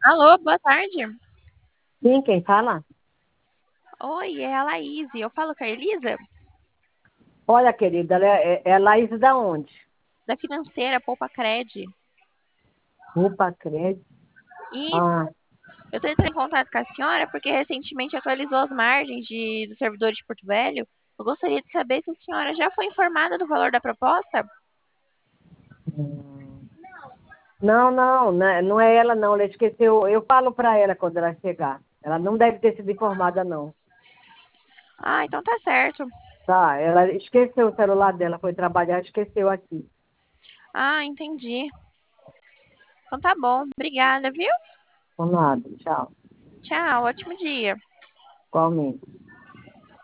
Alô, boa tarde. Sim, quem fala? Oi, é a Laís. Eu falo com a Elisa, Olha, querida, ela é Laís da onde? da financeira Poupa Cred. Rupa Crédito. E Ah, eu estou entrando em contato com a senhora porque recentemente atualizou as margens do servidor de Porto Velho. Eu gostaria de saber se a senhora já foi informada do valor da proposta. hum. Não, não, não é ela não, ela esqueceu. Eu falo para ela quando ela chegar. Ela não deve ter sido informada, não. Ah, então tá certo. Tá, ela esqueceu o celular dela, foi trabalhar, esqueceu aqui. Ah, entendi. Então tá bom. Obrigada, viu? Por nada, tchau. Tchau, ótimo dia. Igualmente.